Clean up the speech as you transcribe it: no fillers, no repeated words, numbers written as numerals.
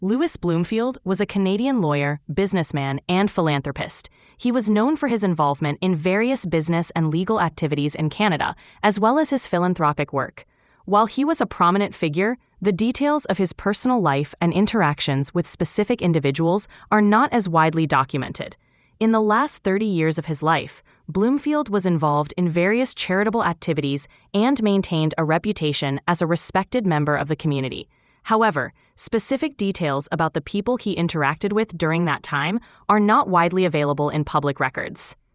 Louis Bloomfield was a Canadian lawyer, businessman, and philanthropist. He was known for his involvement in various business and legal activities in Canada, as well as his philanthropic work. While he was a prominent figure, the details of his personal life and interactions with specific individuals are not as widely documented. In the last 30 years of his life, Bloomfield was involved in various charitable activities and maintained a reputation as a respected member of the community. However, specific details about the people he interacted with during that time are not widely available in public records.